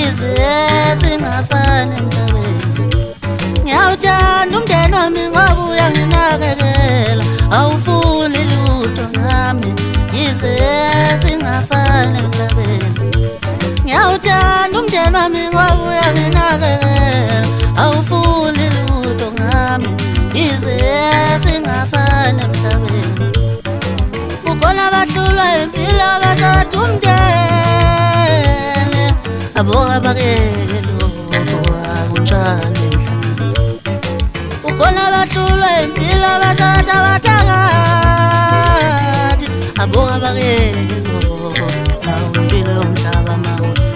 yize singafani emhlabeni. Ngiyawuthanda umndeni wami ngoba uyanginakekela, awufuni lutho ngami yize singafani emhlabeni. Ngiyawuthanda umndeni wami ngoba uyanginakekela, awufuni lutho ngami yize singafani emhlabeni. Kukhona abahlulwa impilo abasathi umndeni, aboka bakele lokho akunjalo emhlabeni. Kukhona abahlulwa impilo abasathi abathakathi, aboka bakele lokho awumpilo yomhlaba mawuthi.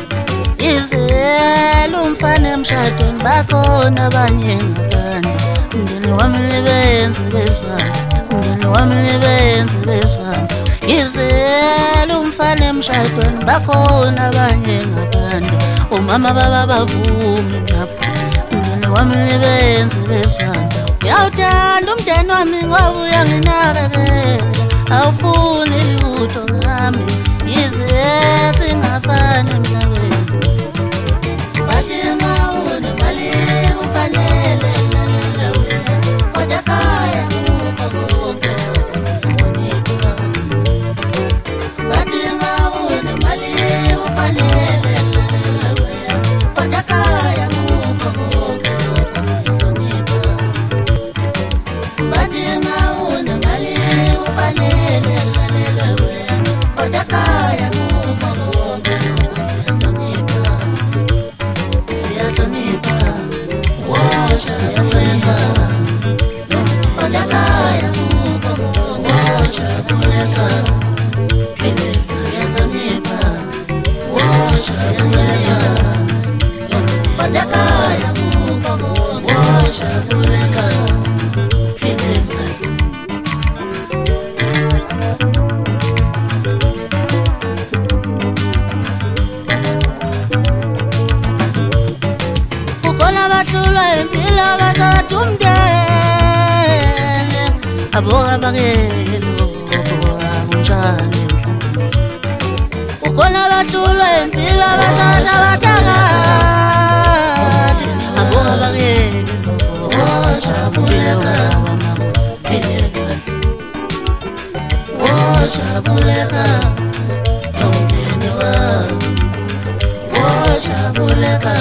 Yize lumfana emshadweni bakhona abanye ngaphandle, umndeni wami libenze bezwana, umndeni wami libenze bezwana. Yize lumfana emshadweni bakhona abanye ngaphandle, umama baba bavumi ngapha, umndeni wami libenze bezwana. Ngiyawuthanda umndeni wami ngoba uyanginakekela, awufuni lutho ngami yize singafani emhlabeni. Bathi mawune mali ufanele lalela wena, kodwa ekhaya kukho konke lokho sihlonipha. Bathi mawune mali ufanele lalela wena, kodwa ekhaya kukho konke lokho sihlonipha. Bathi mawune mali ufanele lalela wena, kodwa ekhaya kukho konke lokho sihlonipha. Siyahlonipha, wocha siyahlonipha, kodwa ekhaya kukho konke siyahlonipha. Siyahlonipha, wocha siyahlonipha, kodwa ekhaya kukho konke siyahlonipha. Kukhona abahlulwa impilo abasathi umndeni, aboka bakele lokho akunjalo emhlabeni. Kukhona abahlulwa impilo abasathi abathakathi, aboka bakele lokho jabuleka wojabuleka nomndeni wami, wojabuleka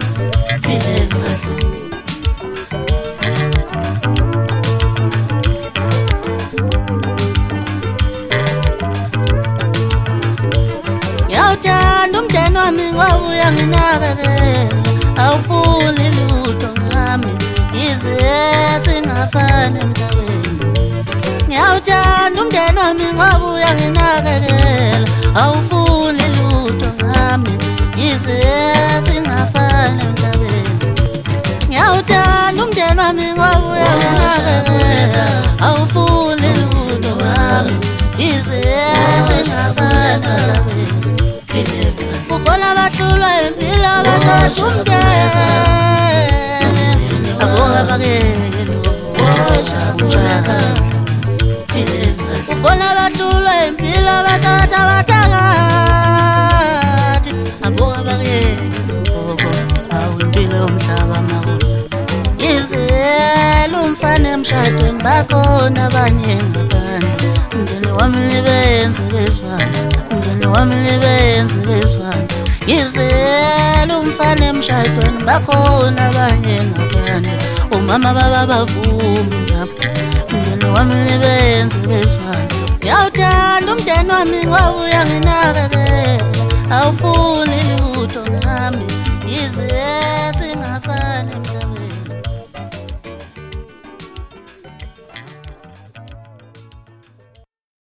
ngiyawuthanda umndeni wami ngoba uyanginakekela, awufuni lutho ngami yize singafani emhlabeni. Ngiyawuthanda umndeni wami ngoba uyanginakekela, awufuni lutho ngami yize singafani emhlabeni. Ngiyawuthanda umndeni wami ngoba uyanginakekela, awufuni lutho ngami yize singafani emhlabeni. Kukhona abahlulwa impilo abasathi umndeni, aboka bakele wojabuleka. Kukhona abahlulwa impilo abasathi abathakathi, aboka bakele lokho awumpilo yomhlaba mawuthi. Yize lumfana emshadweni bakhona abanye ngaphandle, umndeni wami libenze bezwana, umndeni wami libenze bezwana. Yize lumfana emshadweni bakhona abanye ngaphandle, umama baba bavumi ngapha, umndeni wami libenze bezwana. Ngiyawuthanda umndeni wami ngoba uyanginakekela, awufuni lutho ngami yize singafani emhlabeni.